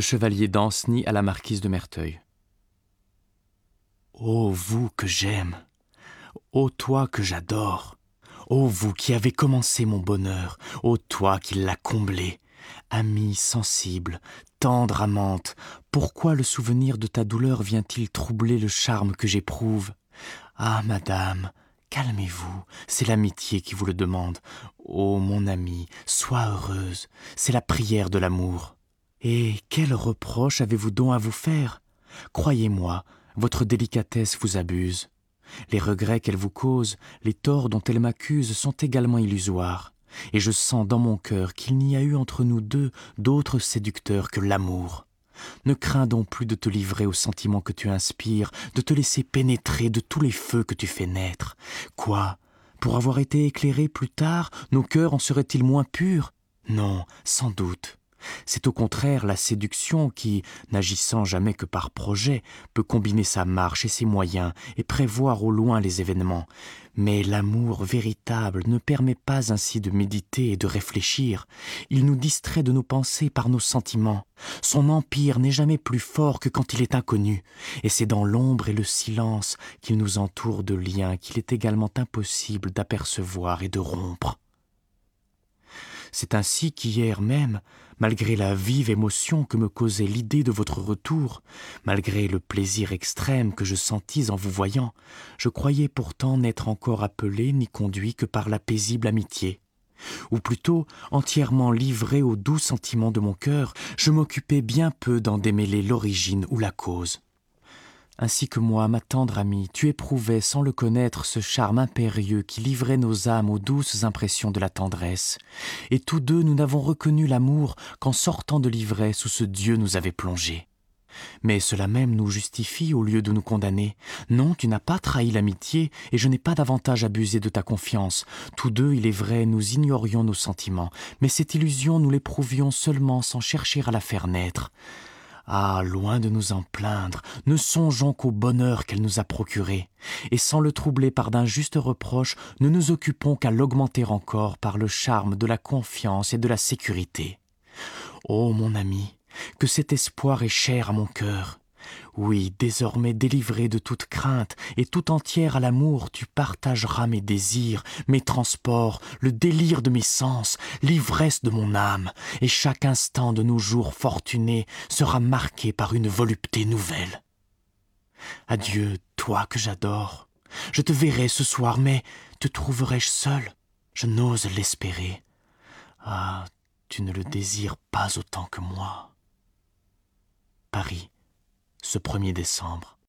Chevalier d'Ancenis à la marquise de Merteuil. Ô vous que j'aime, ô toi que j'adore, ô vous qui avez commencé mon bonheur, ô toi qui l'as comblé, amie sensible, tendre amante, pourquoi le souvenir de ta douleur vient-il troubler le charme que j'éprouve? Ah, madame, calmez-vous, c'est l'amitié qui vous le demande. Ô mon amie, sois heureuse, c'est la prière de l'amour. Et quel reproche avez-vous donc à vous faire? Croyez-moi, votre délicatesse vous abuse. Les regrets qu'elle vous cause, les torts dont elle m'accuse sont également illusoires. Et je sens dans mon cœur qu'il n'y a eu entre nous deux d'autres séducteurs que l'amour. Ne crains donc plus de te livrer aux sentiments que tu inspires, de te laisser pénétrer de tous les feux que tu fais naître. Quoi? Pour avoir été éclairés plus tard, nos cœurs en seraient-ils moins purs? Non, sans doute. C'est au contraire la séduction qui, n'agissant jamais que par projet, peut combiner sa marche et ses moyens et prévoir au loin les événements. Mais l'amour véritable ne permet pas ainsi de méditer et de réfléchir. Il nous distrait de nos pensées par nos sentiments. Son empire n'est jamais plus fort que quand il est inconnu, et c'est dans l'ombre et le silence qu'il nous entoure de liens qu'il est également impossible d'apercevoir et de rompre. C'est ainsi qu'hier même, malgré la vive émotion que me causait l'idée de votre retour, malgré le plaisir extrême que je sentis en vous voyant, je croyais pourtant n'être encore appelé ni conduit que par la paisible amitié. Ou plutôt, entièrement livré aux doux sentiments de mon cœur, je m'occupais bien peu d'en démêler l'origine ou la cause. Ainsi que moi, ma tendre amie, tu éprouvais sans le connaître ce charme impérieux qui livrait nos âmes aux douces impressions de la tendresse. Et tous deux, nous n'avons reconnu l'amour qu'en sortant de l'ivresse où ce Dieu nous avait plongés. Mais cela même nous justifie au lieu de nous condamner. Non, tu n'as pas trahi l'amitié, et je n'ai pas davantage abusé de ta confiance. Tous deux, il est vrai, nous ignorions nos sentiments, mais cette illusion nous l'éprouvions seulement sans chercher à la faire naître. Ah, loin de nous en plaindre, ne songeons qu'au bonheur qu'elle nous a procuré, et sans le troubler par d'injustes reproches, ne nous occupons qu'à l'augmenter encore par le charme de la confiance et de la sécurité. Ô mon ami, que cet espoir est cher à mon cœur. Oui, désormais délivrée de toute crainte et tout entière à l'amour, tu partageras mes désirs, mes transports, le délire de mes sens, l'ivresse de mon âme, et chaque instant de nos jours fortunés sera marqué par une volupté nouvelle. Adieu, toi que j'adore. Je te verrai ce soir, mais te trouverai-je seul? Je n'ose l'espérer. Ah, tu ne le désires pas autant que moi. Paris, ce 1er décembre.